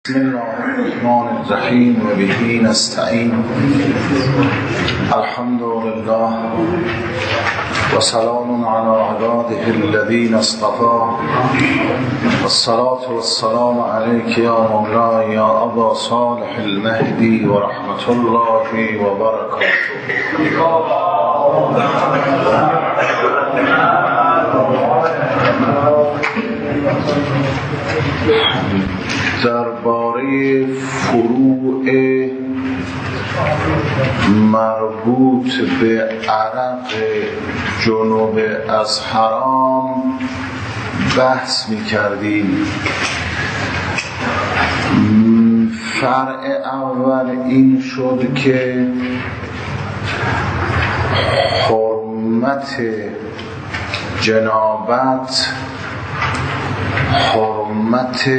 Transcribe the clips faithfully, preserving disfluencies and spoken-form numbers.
بسم الله الرحمن الرحیم و به نستعین. الحمد لله و سلام علی عباده الذین اصطفى. والصلاة والسلام علیک یا مولاي یا ابا صالح المهدی و رحمت الله و برکاته. درباره فروع مربوط به عرق جنوب از حرام بحث می کردیم. فرع اول این شد که حرمت جنابت حرمت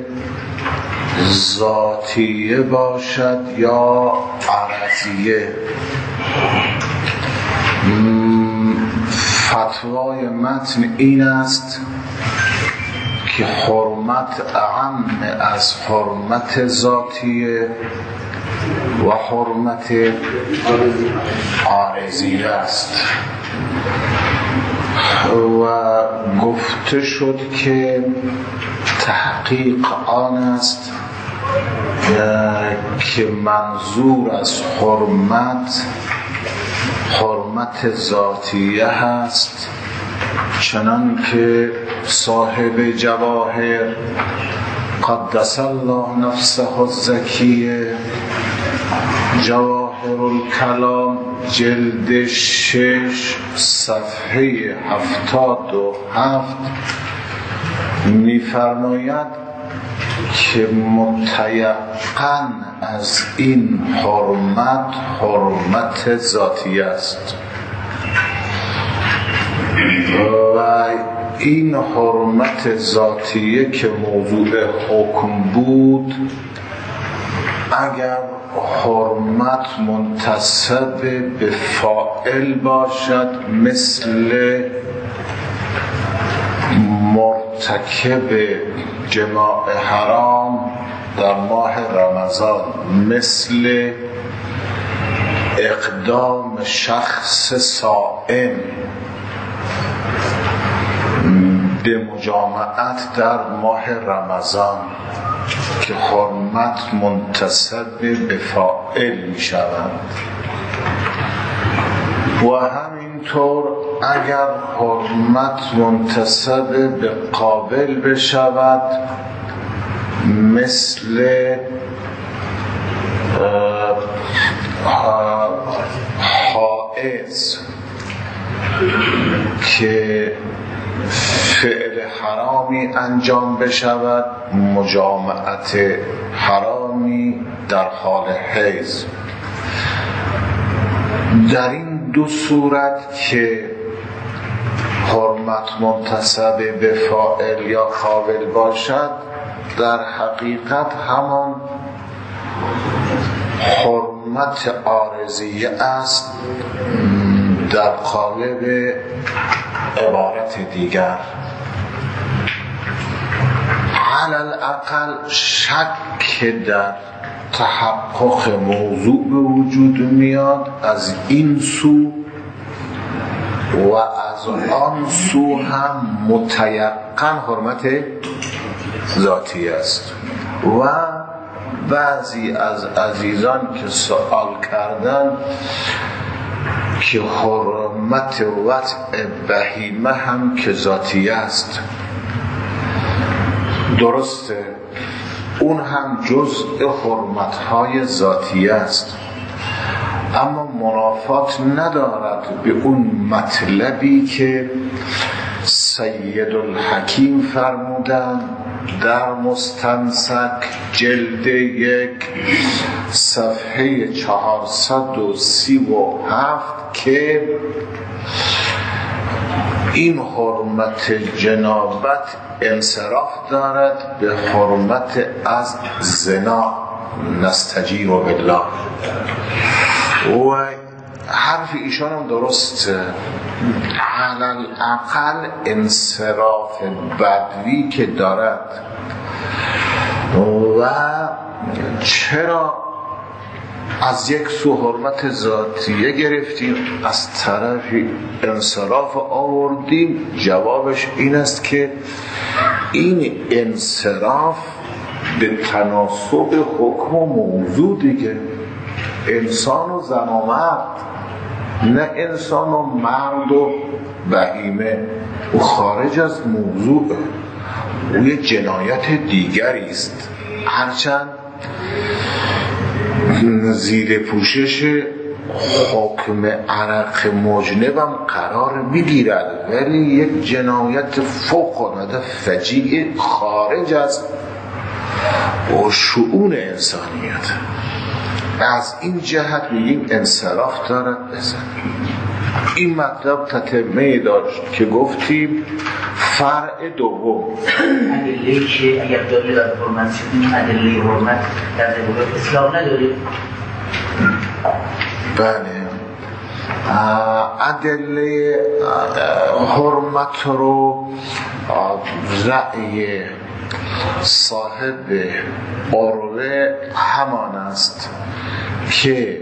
ذاتیه باشد یا عرضیه. فتوای متن این است که حرمت اعم از حرمت ذاتیه و حرمت عارضیه است و گفته شد که تحقیق آن است که منظور از حرمت حرمت ذاتیه هست، چنان که صاحب جواهر قدس الله نفسه الزکیه جواهر الکلام جلد شش صفحه هفتاد و هفت می‌فرماید که متیقن از این حرمت حرمت ذاتی است و این حرمت ذاتیه که موضوع حکم بود، اگر حرمت منتسب به فاعل باشد مثل مرتکب جماع حرام در ماه رمضان، مثل اقدام شخص صائم به مجامعت در ماه رمضان که حرمت منتسب به فاعل می شود، و همینطور اگر حرمت منتسب به قابل بشود مثل حائض که فعل حرامی انجام بشود، مجامعت حرامی در حال حیض. در این دو صورت که حرمت منتسب به فاعل یا قابل باشد، در حقیقت همان حرمت عارضیه است در قالب عبارت دیگر. علی الاقل شک در تحقق موضوع به وجود میاد از این سو و از آن سو هم متیقن حرمت ذاتی است. و بعضی از عزیزان که سوال کردن که حرمت وضع بهیمه هم که ذاتی است، درسته، اون هم جزء حرمت‌های ذاتی است، اما منافات ندارد به اون مطلبی که سید الحکیم فرمودن در مستمسک جلد یک صفحه چهارصد و سی و هفت که این حرمت جنابت انصراف دارد به حرمت از زنا، نستجیر بالله. و حرف ایشان هم درسته، علل اقل انصراف بدوی که دارد و چرا از یک سو حرمت ذاتیه گرفتیم، از طرفی انصراف آوردیم؟ جوابش این است که این انصراف به تناسب حکم و موضوع دیگه، انسان و زن و مرد، نه انسان و مرد و بهیمه. او خارج از موضوع، او یه جنایت دیگری است، هرچند زیر پوشش حکم عرق مجنبم قرار میگیرد، ولی یک جنایت فوق‌العاده فجیع خارج از شؤون انسانیت. از این جهت میگیم انصراف دارد بزن. این مطلب تتمه داشت که گفتیم فرع دوم ادله که اگر دلیل در حرمت شدیم، ادله حرمت در دلیل اسلام نداریم. بله، ادله حرمت رو رأی صاحب عروه همان است که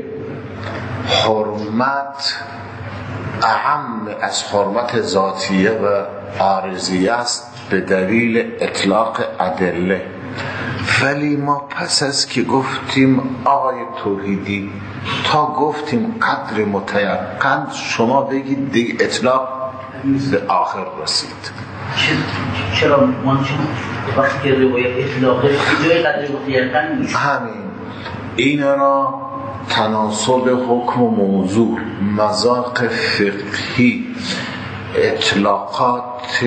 حرمت اهم از حرمت ذاتیه و عارضیه است به دلیل اطلاق ادله. ولی ما پس از که گفتیم آقای توحیدی، تا گفتیم قدر متیقن، شما بگید دیگه اطلاق به آخر رسید. چرا ما وقتی که روایت اطلاقه جای قدر متیقن نیست؟ همین این را تناسب حکم و موضوع، مذاق فقهی، اطلاقات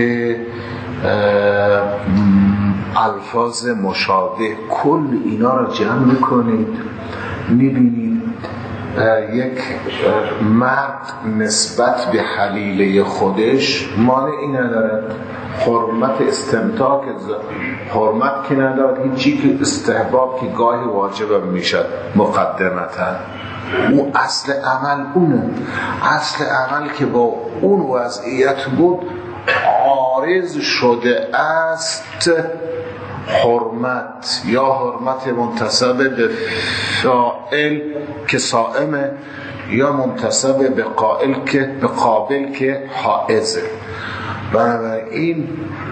الفاظ مشابه، کل اینا را جمع میکنید، میبینید یک مرد نسبت به حلیله خودش مانعی ندارد، حرمت استمتاع که حرمت که ندارد، هیچی که استحباب که گاهی واجب میشد مقدمتا. اون اصل عمل اونه، اصل عمل که با اون وضعیت بود عارض شده است حرمت، یا حرمت منتسب به فاعل که صائمه، یا منتسب به قائل که به قابل که حائزه. بنابراین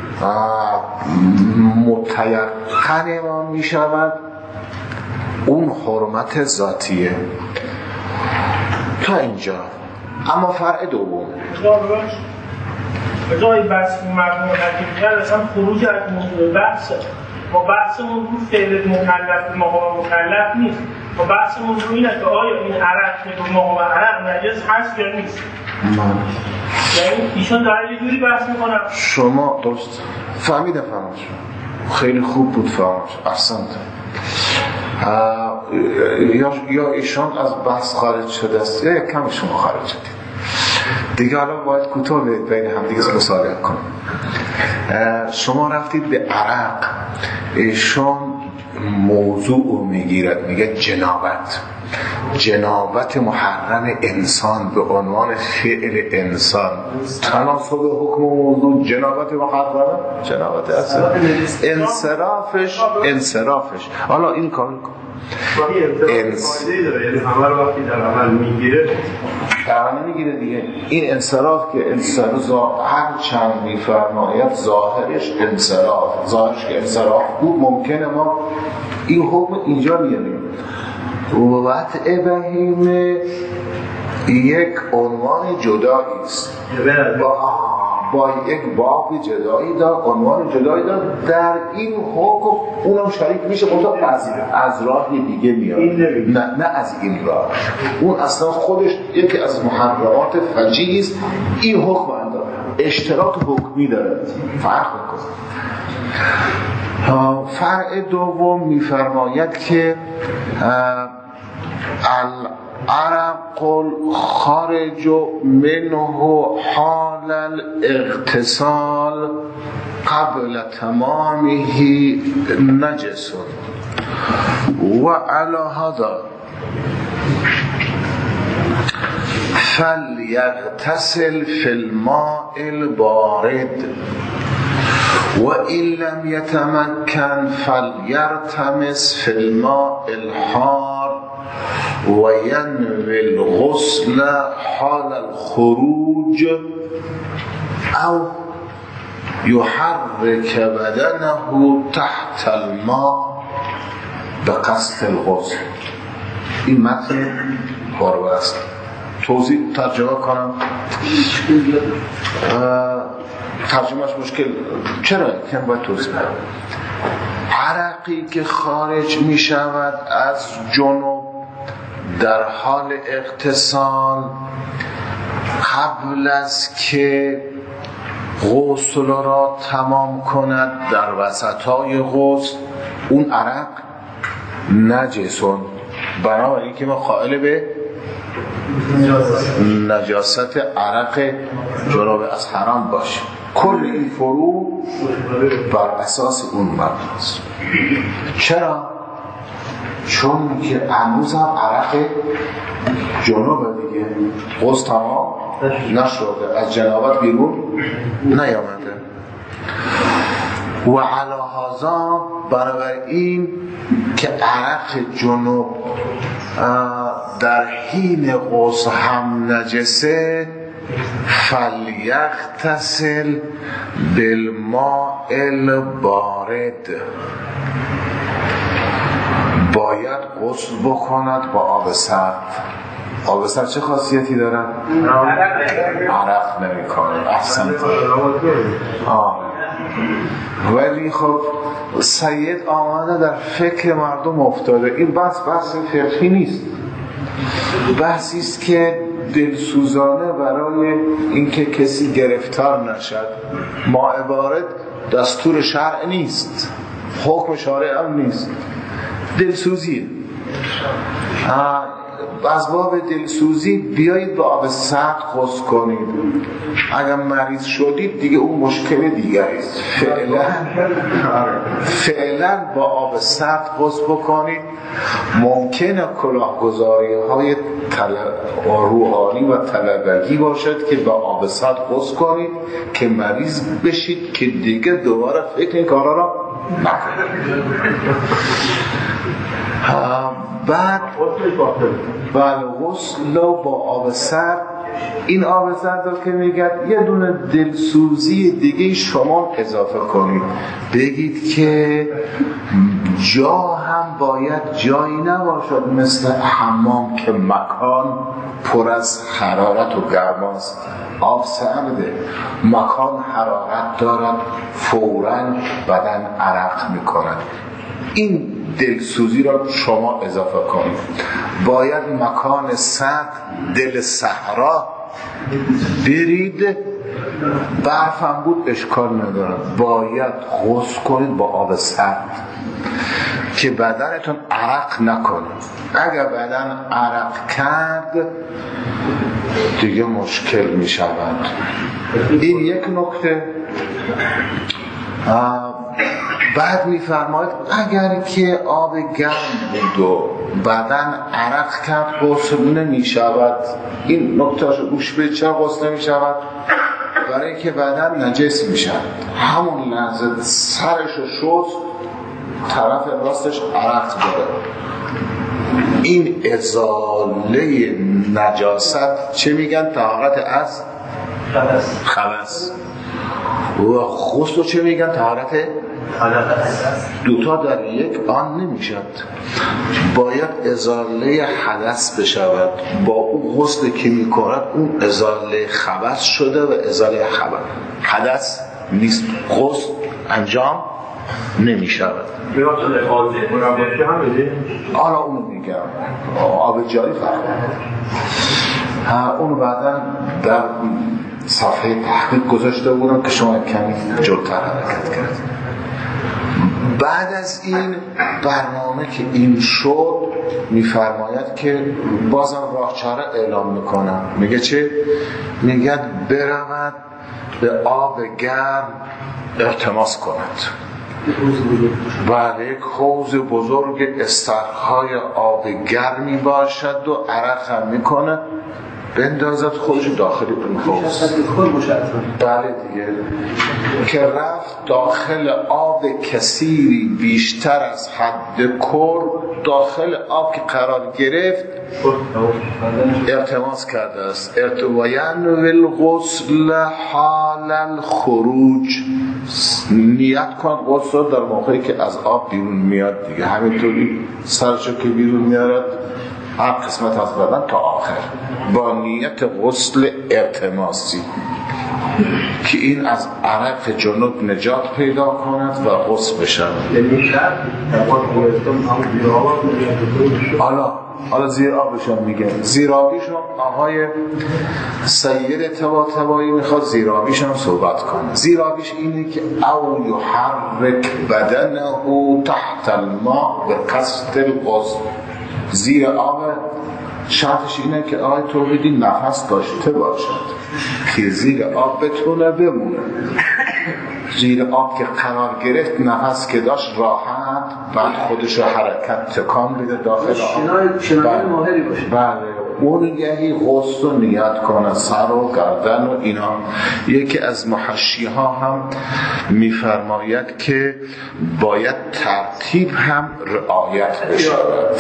متیقن ما می شود اون حرمت ذاتیه. تا اینجا. اما فرع دوم به جای بحث مرموم حکیم کرد اصلا خروج از موضوع بحث ما بحثمون رو فعل مکلف مقام مکلف نیست. ما بحثمون رو اینه که آیا این عرق که مقام عرق نجس هست یا نیست. یعنی ایشون داره یه جوری بحث میکنن. شما درست فهمیدم، فهمش خیلی خوب بود، فهمش احسنت. یا یا ایشون از بحث خارج شده است یا کم شما خارج شدید دیگه. حالا باید کوتاه بین هم دیگه مصالحه کنیم. شما رفتید به عرق، ایشون موضوع رو میگیرد، میگه جنابت، جنابت محرم انسان به عنوان فعل انسان، تناسب حکم و موضوع جنابت محرمه، جنابت اصلا انصرافش انصرافش حالا این کامل کن انصرافی داره، یعنی همه رو وقتی در عمل میگیره عمل میگیره دیگه. این انصراف که انصراف هر چند میفرماید ظاهرش انصراف، ظاهرش که انصراف بود، ممکنه ما این حکم اینجا بیاریم. وضع بهیمه یک عنوان جدایی است، با, با یک باب جدایی دار، عنوان جدایی دار، در این حکم اونم شریک میشه، منطقه از, از راه دیگه میاد، نه, نه از این راه. اون اصلا خودش یکی از محرمات فجیعی است. این حکم اندار اشتراک حکمی داره، فرق میکنه. فرع دوم میفرماید که العرق الخارج منه حال الاغتسال قبل تمامه نجس و علی هذا فلیغتسل فی الماء البارد و این لم یتمکن فلیرتمس فی الماء الحار و ینوی الغسل حال الخروج او یحرک بدنه تحت الماء به قصد الغسل. این متن بارو است. توضیح ترجمه کنم. ترجمهش مشکل چرا؟ که باید توضیح کنم. عرقی که خارج می شود از جنوب در حال اغتسال قبل از که غسل را تمام کند، در وسطای غسل اون عرق نجسون، بنابراین که ما قائل به نجاست عرق جنوب از حرام باشه. کل این فرو بر اساس اون مبناست. چرا؟ چون که هنوز هم عرق جنوب دیگه غسل تمام نشده، از جنابت بیرون نیامده. و علی هذا بنابراین که عرق جنوب در حین غسل هم نجسه، فلیغتسل بالماء البارد، باید غسل بکند با آب سرد. آب سرد چه خاصیتی داره؟ عرق نمی کنه. احسن. ولی خب سید آمده در فکر مردم افتاده. این بحث بحث فقهی نیست، بحثی است که دلسوزانه برای اینکه کسی گرفتار نشد. ماء بارد دستور شرع نیست، حکم شارع هم نیست، دلسوزیه. از باب دلسوزی بیایید با آب سرد غسل کنید. اگر مریض شدید دیگه اون مشکل دیگری است. فعلا فعلا با آب سرد غسل بکنید. ممکنه کلاهگذاری های روحانی و طلبگی باشد که با آب سرد غسل کنید که مریض بشید که دیگه دوباره فکر این کارا را نکنید. بعد بله غسل با آب سرد. این آب سرد رو که میگه یه دونه دلسوزی دیگه شما اضافه کنید، بگید که جا هم باید جایی نباشد مثل حمام که مکان پر از حرارت و گرماست. آب سرده، مکان حرارت دارد، فوراً بدن عرق میکند. این دلسوزی را شما اضافه کنید. باید مکان سرد، دل صحرا برید. برف هم بود اشکال نداره، باید غسل کنید با آب سرد که بدنتون عرق نکنه. اگر بدن عرق کرد دیگه مشکل می شود. این یک نکته. بعد می‌فرماید اگر که آب گرم بود و بدن عرق کرد غسل نمی‌شود. این نکته‌اشو گوش بدید. چرا غسل نمی‌شود؟ برای که بدن نجس می‌شود. همون لحظه سرشو شست، طرف راستش عرق داره. این ازاله نجاست چه میگن؟ طهارت از خبث. و غسل چه میگن؟ طهارت دوتا در یک آن نمیشد. باید ازاله حدث بشود. با اون غسل که میکند اون ازاله خبث شده و ازاله خبث حدث نیست. غسل انجام نمیشود. حالا اونو میگم، آب جاری فرق. اونو بعدا در صفحه تحقیق گذاشته بودم که شما کمی جلوتر حرکت کرد. بعد از این برنامه که این شد میفرماید که بازم راه چاره اعلام میکنم. میگه چه؟ میگه برود به آب گرم التماس کند. بله، یک حوض بزرگ استرخای آب گرمی باشد و عرق هم میکنه. بندازد خودش داخل اون حوض. بله دیگه، که رفت داخل آب کثیری بیشتر از حد کر، داخل آب که قرار گرفت التماس کرده است ارتوایان والغسل حال الخروج، نیت کن غسل در موقعی که از آب بیرون میاد دیگه، همینطوری سرشو که بیرون میارد هر قسمت از بدن تا آخر با نیت غسل التماسی که این از عرق جنوب نجات پیدا کند و غسل بشود. حالا حالا زیر آبشون میگه، زیر آبیشون آقای سید طباطبایی میخواد زیر آبیشون صحبت کنه. زیر آبیش اینه که او یحرک بدنه تحت الماء به قصد الغسل. زیر آب شرطش اینه که آقای توحیدی نفس داشته باشد که زیر آب بتونه بمونه. زیر آب که قرار گرفت نفس که داشت راحت، بعد خودش رو حرکت تکان بده داخل آب. شنای ماهری باشه. بله، اون یهی غسل رو نیت کنه، سر و گردن و اینا. یکی از محشی ها هم میفرماید که باید ترتیب هم رعایت بشود.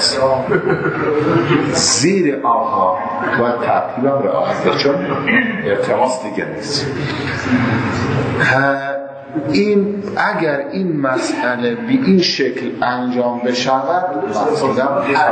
زیر آبها باید ترتیب هم رعایت بشود، چون التماس دیگه نیست. این اگر این مسئله به این شکل انجام بشود، مثلا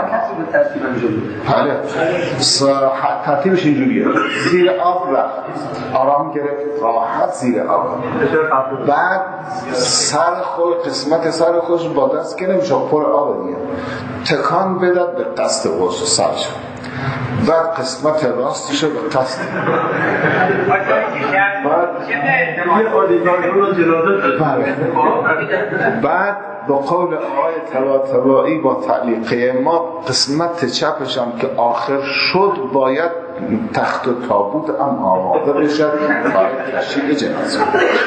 بله ترتیبش اینجوریه: زیر آب رفت، آرام گرفت، راحت زیر آب، بعد سر خود قسمت سر خودش با دست که نمیشه پر آب دیگه تکان بدد به قصد غسل سرش، بعد قسمت راستش به قصد بعد با قول آقای طباطبایی با تعلیقه ما قسمت چپش هم که آخر شد باید تخت و تابوت هم آماده بشد باید تشییع جنازه.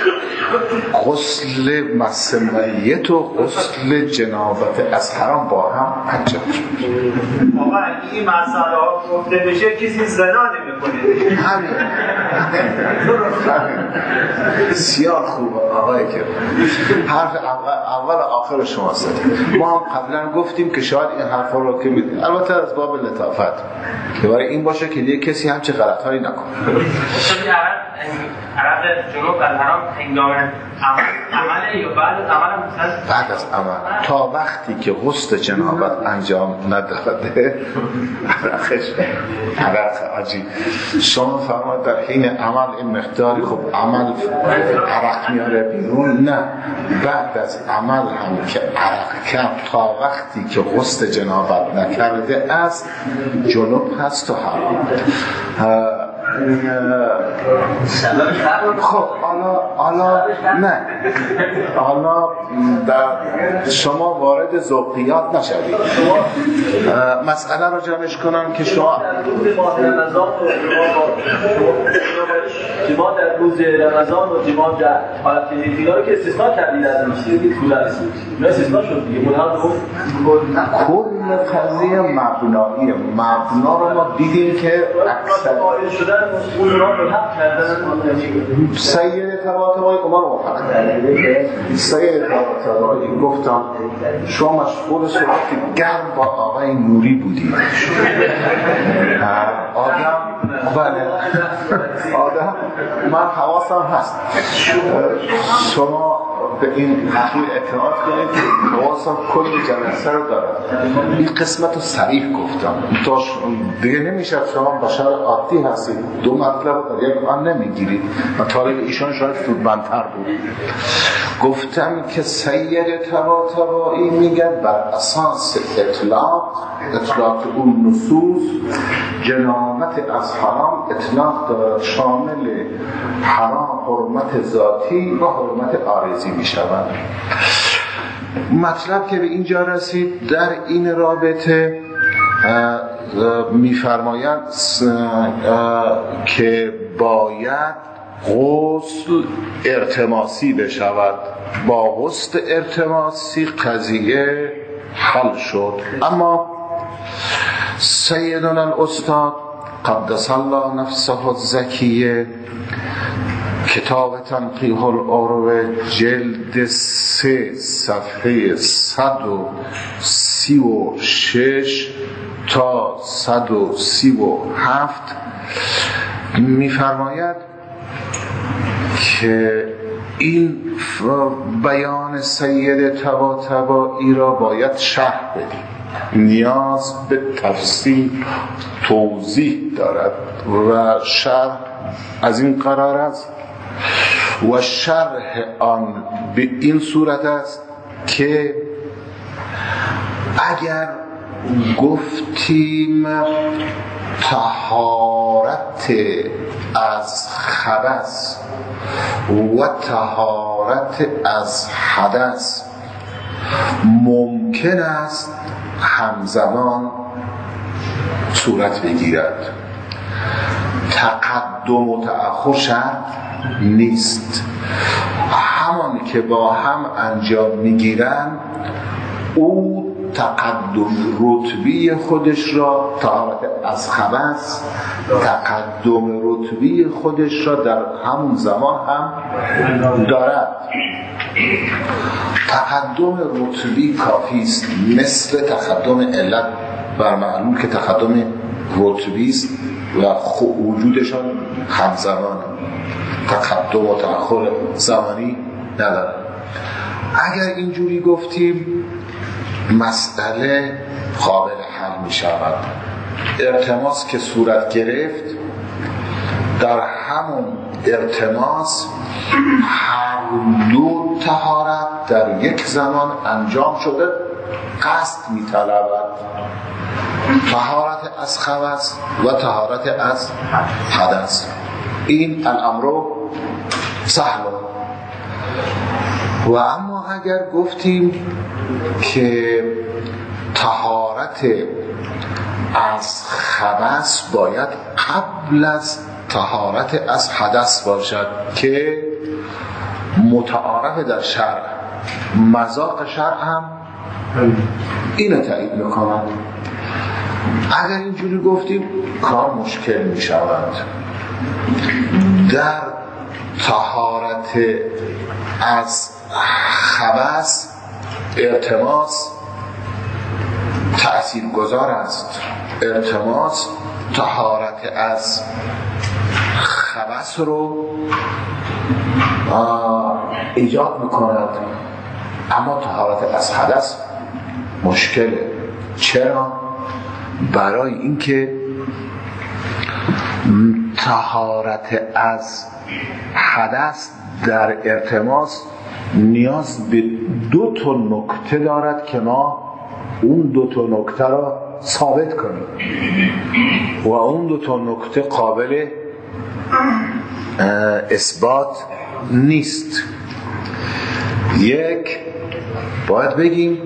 غسل مس میت و غسل جنابت از حرام با هم حجت شد. آقا این مسئله ها گفته بشه کسی زنا نمی‌کنه. همین بسیار خوبه آقای که حرف اول اول آخر شما زد. ما هم قبلا گفتیم که شاید این حرفا رو که میدیم، البته از باب لطافت که برای این باشه که دیگه کسی همچه غلطایی نکنه. عرق جنوب در حرام هنگام عمل یا بعد از عمل؟ بعد از عمل تا وقتی که غسل جنابت انجام نداده عرقش عرق عجیب. شما فرماید در حین عمل این مقداری خب عمل عرق میاره بیرون، نه بعد از عمل هم که عرق کم تا وقتی که غسل جنابت نکرده است جنوب هست و حرام. خب حالا حالا نه حالا در شما وارد ذوقیات نشوید، مسئله رو جمعش کنم که شما جماع در روز رمضان و جماع در حالت دیگه رو که استثناء کردید از میشه که طول است نه استثناء شد دیگه. ملحق گفت کل قضیه مبنایی مبنا رو ما دیدیم که اکثر شدن اون رو ملحق کردن سید طباطبایی عمر موفق سید طباطبایی گفتم شما مشغول صحبت گرم با آقای نوری بودید. آدم بله آدم من حواسم هست شما به این حقیق اعتماد کنید که حواسم کل جلسه رو دارم. این قسمت رو صریح گفتم تا دیگه نمیشه شما بشر عادی هستید دو مطلب رو در یک آن نمیگیرید. مطالب ایشان شاید سودمندتر بود. گفتم که سید طباطبایی میگه بر اساس اطلاق اطلاق اون نصوص جنابت از حرام اطلاق دارد شامل حرام حرمت ذاتی و حرمت عارضی می شود. مطلب که به اینجا رسید در این رابطه می‌فرمایند که باید غسل ارتماسی بشود. با غسل ارتماسی قضیه حل شد. اما سیدنا الاستاد قدس الله نفسه الزکیه، کتاب تنقیح العروه جلد سه صفحه صد و سی و شش تا صد و سی و هفت می‌فرماید که این بیان سید طباطبایی را باید شرح بدیم، نیاز به تفصیل توضیح دارد و شرح از این قرار است و شرح آن به این صورت است که اگر گفتیم طهارت از خبث و طهارت از حدث ممکن است همزمان صورت بگیرد، تقدم و تأخر شرط نیست، همان که با هم انجام میگیرن او تقدم رتبی خودش را طهارت از خبث تقدم رتبی خودش را در همون زمان هم دارد. تقدم رتبی کافی است، مثل تقدم علت بر معلول که تقدم رتبی است و وجودشان همزمانه، تقدم و تأخر زمانی نداره. اگر اینجوری گفتیم مسئله قابل حل می شود. التماس که صورت گرفت، در همون التماس هر دو طهارت در یک زمان انجام شده قصد می طلبد، طهارت از خبث و طهارت از حدث. این الامر سهل. و اما اگر گفتیم که طهارت از خبث باید قبل از طهارت از حدث باشد که متعارف در شرع، مذاق شرع هم اینو تایید میکنند. اگر اینجوری گفتیم کار مشکل میشود. در طهارت از خبث التماس تأثیر گذار است، التماس طهارت از خبث رو ایجاد میکند، اما طهارت از حدث مشکله. چرا؟ برای اینکه طهارت از حدث در التماس نیاز به دو تا نکته دارد که ما اون دو تا نکته را ثابت کنیم و اون دو تا نکته قابل اثبات نیست. یک، باید بگیم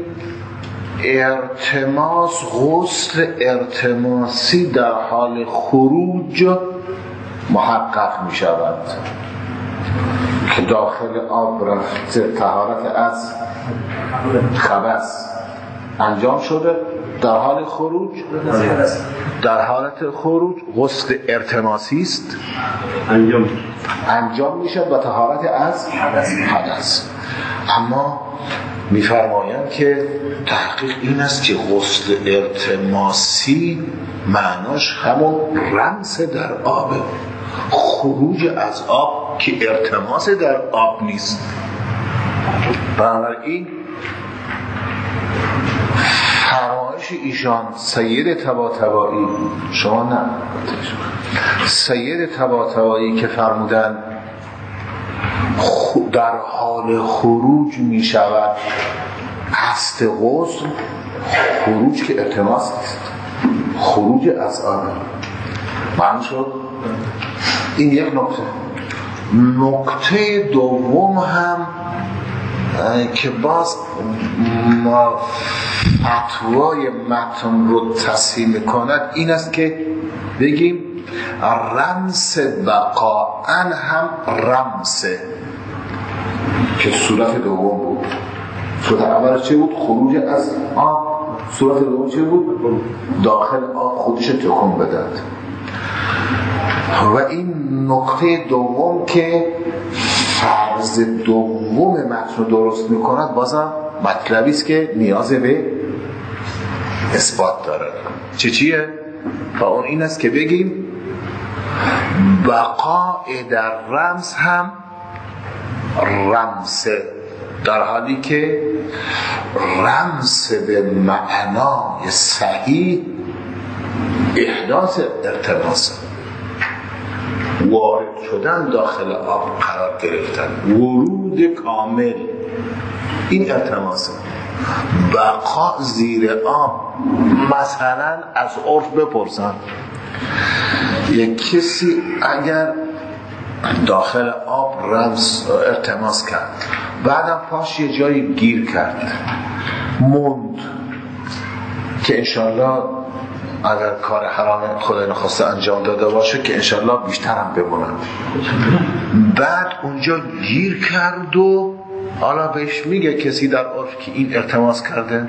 التماس، غسل التماسی در حال خروج محقق می شود که داخل آب رفته، طهارت از خبث انجام شده، در حال خروج در حالت خروج غسل التماسی است انجام انجام می شود و طهارت از حدث. اما می‌فرمایند که تحقیق این است که غسل التماسی معناش همون رمس در آب، خروج از آب که التماس در آب نیست. بنابراین فرمایش ایشان سید طباطبایی، شما نه، سید طباطبایی که فرمودن در حال خروج می شود قصد غسل، خروج که التماس است، خروج از آن معنی شد. این یک نکته. نکته دوم هم که باز فتوای متن رو تصحیح می‌کند این است که بگیم رمس بقاءً هم رمسه که صورت دوم بود. صورت اول چه بود؟ خروج از آب. صورت دوم چه بود؟ داخل آب خودش تکون بدهد. و این نکته دوم که فرض دوم متن درست میکند بازم مطلبی است که نیاز به اثبات داره. چه چیه؟ و اون این است که بگیم بقاء در رمز هم رمزه، در حالی که رمز به معنای صحیح احداث ارتباطه، وارد شدن داخل آب قرار گرفتن، ورود کامل، این ارتباطه. بقا زیر آب، مثلا از عرف بپرسن یک کسی اگر داخل آب رمز التماس کرد، بعدم پاش یه جایی گیر کرد موند که انشالله اگر کار حرام خدای نخواسته انجام داده باشه که انشالله بیشتر هم بمونن، بعد اونجا گیر کرد و حالا بهش میگه کسی در عرف که این التماس کرده،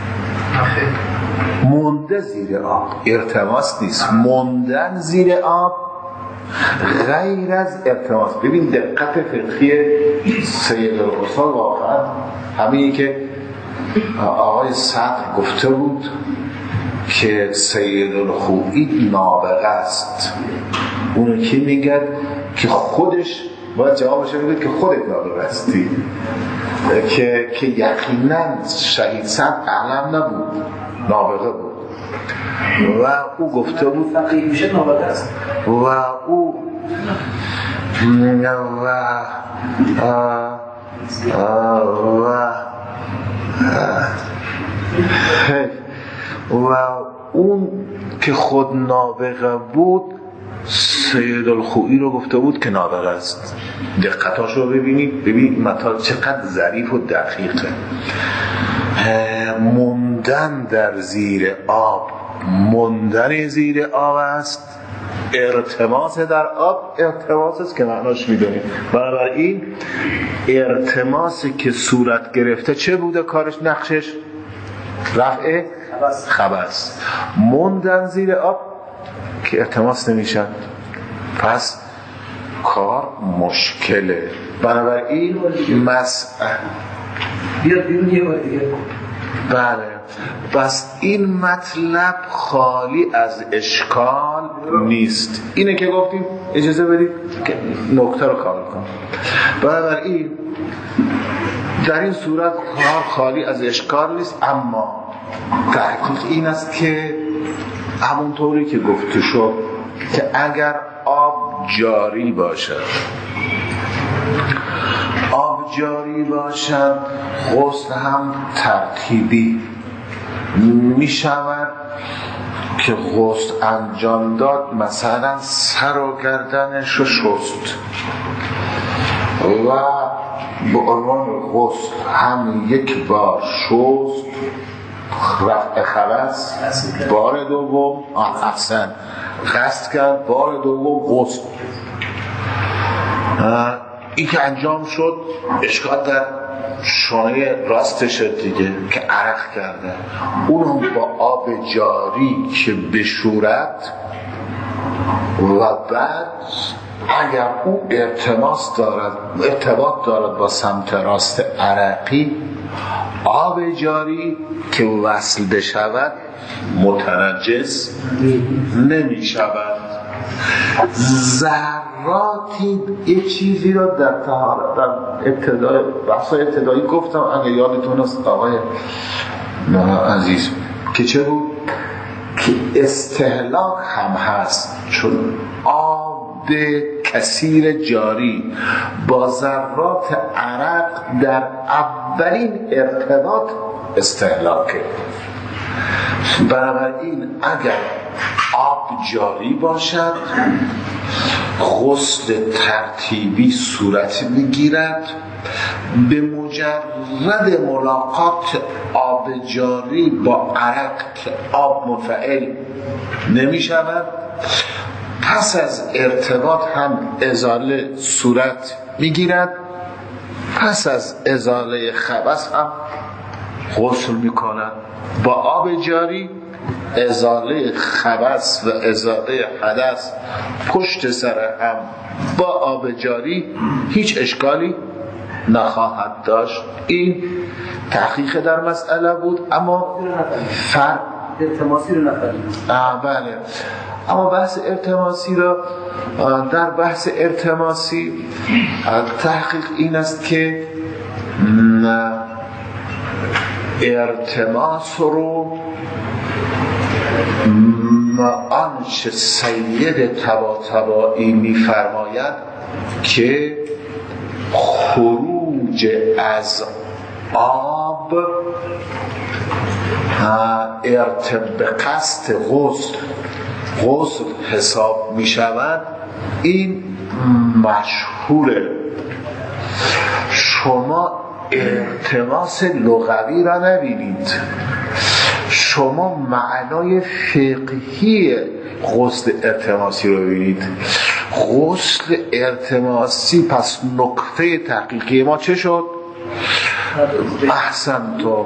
مونده زیر آب، التماس نیست، موندن زیر آب غیر از التماس. ببین دقت فقهی سید القصال واقعا همینی که آقای صدر گفته بود که سید الخوئی نابغه است، اونو کی میگه که خودش باید جوابش بده که خودت نابغه هستی، که که یقینا شهید صدر اعلم نبود، نابغه بود و او گفته بود فقیه میشه نابغه است و او و و و اون که خود نابغه بود سید الخوئی رو گفته بود که نابغه است. دقتاش رو ببینید، ببین مطالب چقدر ظریف و دقیقه. موندن در زیر آب، موندن زیر آب است، ارتماس در آب ارتماس است که معناش میدونید. بنابراین ارتماسی که صورت گرفته چه بوده کارش، نقشش رفع خبث، موندن زیر آب که ارتماس نمیشن، پس کار مشکله. بنابراین مسئله بیاد بیرون یه بار دیگه. بله، پس این مطلب خالی از اشکال نیست. اینه که گفتیم اجازه بدید که نکته رو کامل کنم. بنابراین در این صورت کار خالی از اشکال نیست، اما تحقیق این است که همونطوری که گفته شد که اگر آب جاری باشد آب جاری باشد غسل هم ترتیبی می شود که غسل انجام داد، مثلا سر و گردنش رو شست و به عنوان غسل هم یک بار شست، رفع خبث، بار دوم احسن قصد کرد، بار دوم غسل. این که انجام شد اشکال در شانه راستش دیگه که عرق کرده، اونم با آب جاری که بشورد و بعد اگر او ارتباط دارد ارتباط دارد با سمت راست عرقی، آب جاری که وصل بشود متنجس نمی شود. ذراتی یه چیزی را در طهارت در ابتدای بحث ابتدایی گفتم اگه یادتون است آقای عزیز که چه بود که استهلاک هم هست، چون آب کثیر جاری با ذرات عرق در اولین ارتباط استهلاکه. بنابراین اگر آب جاری باشد غسل ترتیبی صورت میگیرد، به مجرد ملاقات آب جاری با عرق که آب منفعل نمی شود، پس از ارتباط هم ازاله صورت میگیرد، پس از ازاله خبث هم غسل میکند با آب جاری ازاله خبث و ازاله حدث پشت سر هم با آب جاری هیچ اشکالی نخواهد داشت. این تحقیق در مسئله بود. اما فرق التماسی رو نفرید. بله، اما بحث التماسی را در بحث التماسی تحقیق این است که التماس رو آنچه سید طباطبایی می‌فرماید که خروج از آب ارتب به قصد غسل غسل حساب می شود، این مشهوره. شما التماس لغوی را نبینید، شما معنای فقهی غسل التماسی رو ببینید. غسل التماسی، پس نکته تحقیقی ما چه شد؟ احسنتم،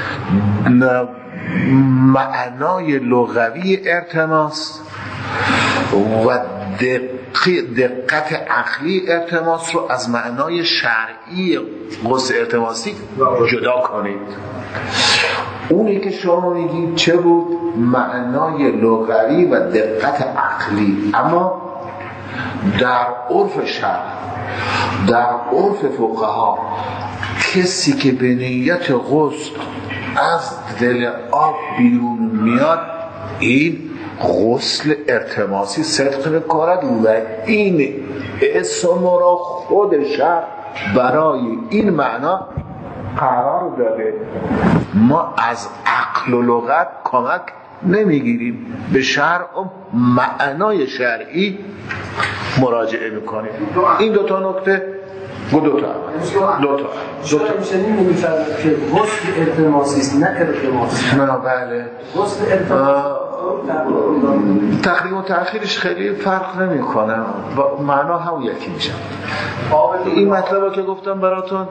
معنای لغوی التماس و دقت عقلی التماس رو از معنای شرعی غسل التماسی جدا کنید. اونی که شما میگید چه بود؟ معنای لغوی و دقت عقلی. اما در عرف شرع، در عرف فقها، کسی که به نیت غسل از دل آب بیرون میاد، این غسل التماسی صدق می‌کند و این اسم را خود شرع برای این معنا قرار داده. ما از عقل و لغت کمک نمیگیریم، به شرع و معنای شرعی مراجعه میکنیم. این دوتا نکته دو تا دو تا دو تا میشه نمی‌فهمم که غسل التماسی است نه التماسی. نه بله، غسل التماسی تقدیم و تأخیرش خیلی فرق نمیکنه، معنا هم یکی میشه. این مطلبی که گفتم براتون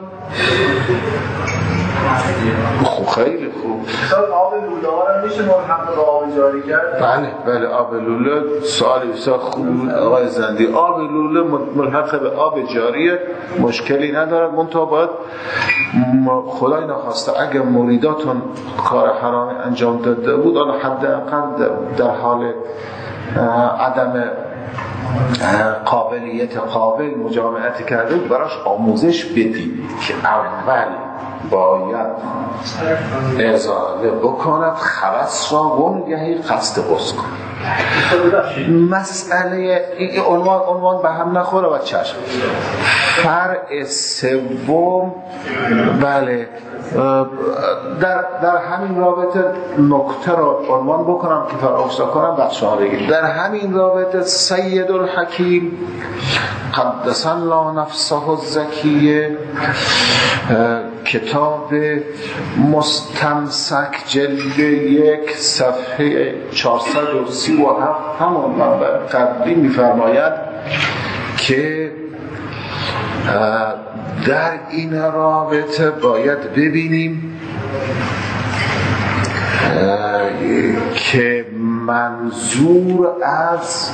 خوب، خیلی خوب. آب لوله ها رو میشه ملحق به آب جاری کرد؟ بله بله، آب لوله سوال بسیار خوب آقای زندی. آب لوله ملحق به آب جاریه، مشکلی ندارد. منتها باید خدای نخواسته اگر مریداتون کار حرامی انجام داده بود، حالا حداقل در حال عدم قابلیت قابل مجامعت کرده بود، براش آموزش بدید که اول باید ازاله بکند خبث را وانگهی قصد غسل کند. مسئله این عنوان عنوان به هم نخوره و چشم. فرع سوم، بله، در در همین رابطه نکته رو عنوان بکنم که فراموش نکنم بچه ها بگید. در همین رابطه سید الحکیم قدس الله نفسه الزکیه کتاب مستمسک جلد یک صفحه چهارصد و سی و هفت همون منبع قبلی می‌فرماید که در این رابطه باید ببینیم که منظور از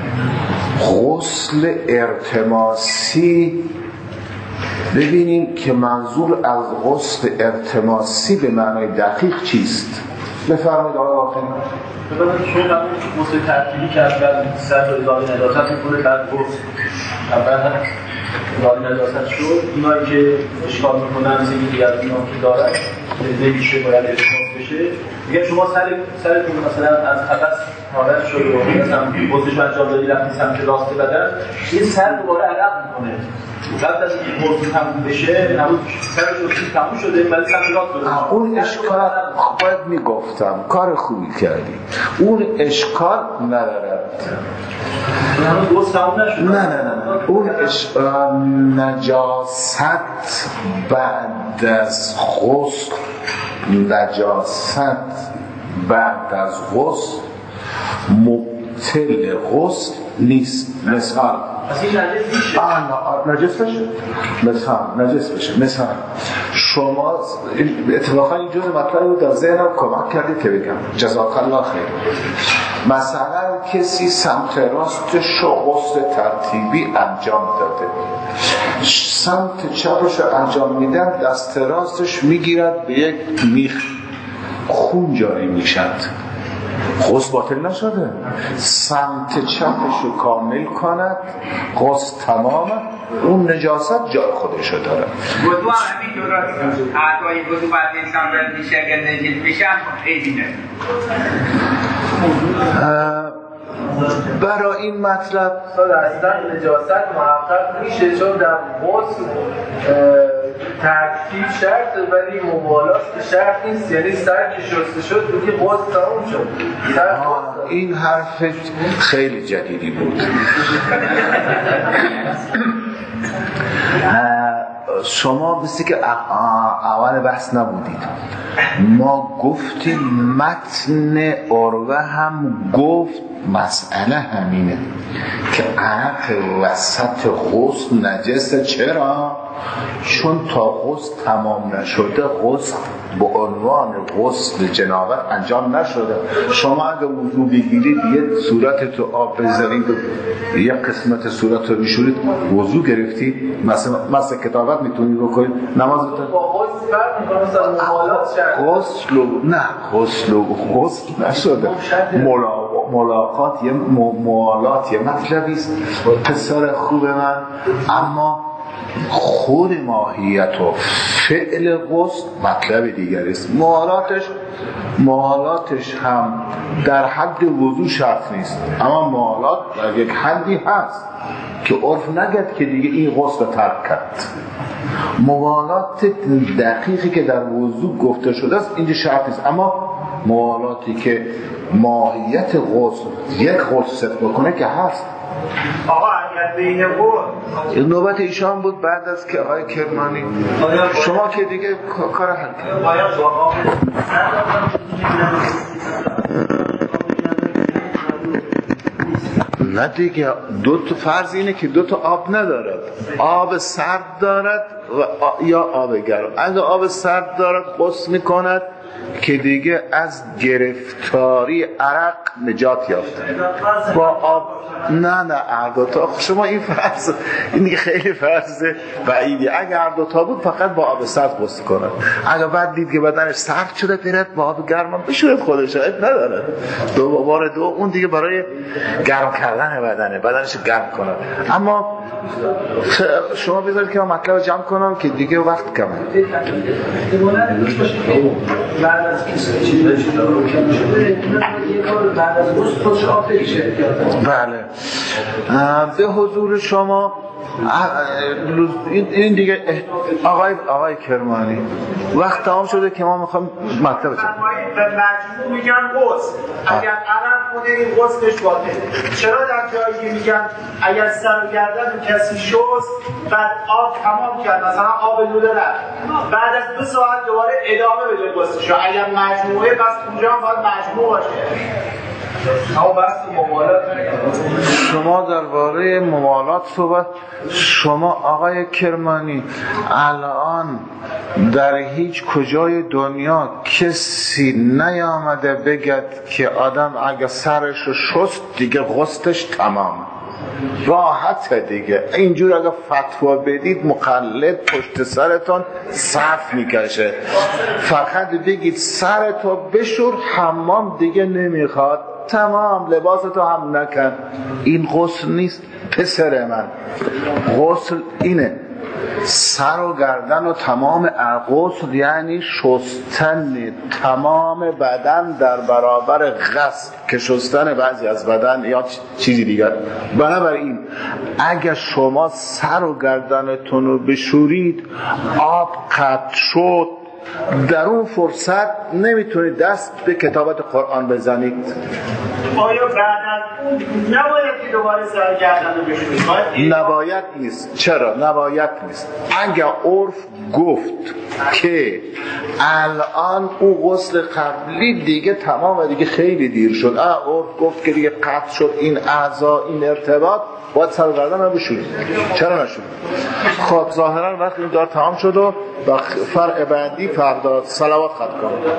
غسل التماسی ببینیم که منظور از غسل التماسی به معنای دقیق چیست؟ بفرمایید آقای آخری. ببینید شما در غسل ترتیبی که اول سر ازاله نداست می‌کنه، بعد غسل اول ازاله نداست شد. اینایی که اشکال می‌کنن مثل دیگه از اینا که دارن نمیشه باید اشکال بشه. دیگه شما سر سرتون مثلا از حبس حالت شد و مثلا غسلش انجام دادی رفتی سمت راست بدن، این سر دوباره عرق می‌کنه. بعد از این غسل تموم بشه، همون سرش رو تموم شده، ولی سمت راست بده. اون اشکال باید میگفتم، کار خوبی کردی. اون اشکال ندارد. همون غسل تموم نشد. نه نه نه. اون اشکال نجاست بعد از غسل، نجاست بعد از غسل مبطل غسل نیست. مثال پس این نجس میشه. آه نجس بشه مثلا نجس بشه مثلا شما اتفاقا این جزء مطلبی رو در ذهنم کمک کردید که بگم جزاک الله خیر. مثلا کسی سمت راستش رو غسل ترتیبی انجام داده، سمت چپش رو انجام میدن، دست راستش میگیرد به یک میخ، خون جاری میشد، غسل باطل نشده. سمت چپش رو کامل کند، غسل تمام، اون نجاست جای خودش رو داره. وضو همین درست اعضای وضو بعد انسان رد میشه اگر نجس میشه خیلی نه. برای این مطلب اصلا نجاست محقق میشه چون در غسل تکفیر شرط ولی مبالات شرط نیست، یعنی سر که شسته شد دیگه غسل تموم شد. این حرف خیلی جدیدی بود. شما مثل که اول بحث نبودید. ما گفتیم متن عروه هم گفت مسئله همینه که عرق وسط غسل نجسه. چرا؟ چون تا غسل تمام نشده، غسل به عنوان غسل جنابت انجام نشده. شما اگه وضو بگیرید یه صورت تو آب بذارید و یک قسمت صورت رو بشورید، وضو گرفتید. مثلا مثلا کتابت میتونید بکنید، نمازتون با غسل فرق میکنه. مثلا مبالات شرط غسل نه غسل غسل نشده. ملاقات یه موالات یه مطلبی است پسر خوب من، اما خود ماهیت و فعل غسل مطلب دیگری است. موالاتش موالاتش هم در حد وضو شرط نیست، اما موالات در یک حدی هست که عرف نگد که دیگه این غسل ترک کرد. موالات دقیقی که در وضو گفته شده است اینجا شرط نیست، اما موالاتی که ماهیت غسل یک غسل صدق بکنه که هست. آقا اگر بین غسل نوبت ایشان بود بعد از که آقای کرمانی شما که دیگه کار حل کرد. نه دیگه دو تا فرض اینه که دو تا آب ندارد، آب سرد دارد و آ... یا آب گرم. اگه آب سرد دارد غسل میکند که دیگه از گرفتاری عرق نجات یافته. با آب نه نه هر دوتا. شما این فرض این دیگه خیلی فرض بعیدی. اگه هر دوتا بود فقط با آب سرد غسل کنه. اگه بعد دید که بدنش سرد شده برد با آب گرم بشورد خودش، عیب نداره. دو بار دو اون دیگه برای گرم کردن بدنه، بدنش گرم کنه. اما شما بذارید که من مطلب جمع کنم که دیگه وقت کمه. بعد از کسی چیزی شده یه کار بعد از روز خودش آب بگیشه. بله به حضور شما این دیگه آقای آقای کرمانی وقت تمام شده که ما میخوام مطلب بزنیم. به مجموع میگن غسل اگر عرق بوده این غسلش باطله. چرا در جایی میگن اگر سر و گردن کسی شست بعد آب تمام کرد، مثلا آب لوله رفت، بعد از دو ساعت دوباره ادامه بده غسلش، اگر مجموعه بس اونجا هم باید مجموع باشه. اما بحث ممالات شما درباره ممالات صحبت، شما آقای کرمانی الان در هیچ کجای دنیا کسی نیامده بگد که آدم اگه سرش رو شست دیگه غسلش تمام راحت دیگه. اینجور اگه فتوا بدید مقلد پشت سرتون صف میکشه. فقط بگید سرتو بشور، حمام دیگه نمیخواد، تمام، لباستو هم نکن. این غسل نیست پسر من. غسل اینه سر و گردن و تمام غسل یعنی شستن تمام بدن در برابر غسل که شستن بعضی از بدن یا چیزی دیگر. بنابراین اگر شما سر و گردنتون رو بشورید آب قطع شد در اون فرصت نمیتونید دست به کتابت قرآن بزنید. آیا بعد از اون نباید که دوباره سرگردن رو بشونید؟ نباید نیست. چرا؟ نباید نیست. اگر عرف گفت که الان او غسل قبلی دیگه تمام، دیگه خیلی دیر شد، عرف گفت که دیگه قطع شد این اعضا، این ارتباط، باید سرگردن رو بشونید. چرا نشونید؟ خب ظاهرا وقتی این دار تمام شد و فرع بعدی فردا صلوات ختم کنید.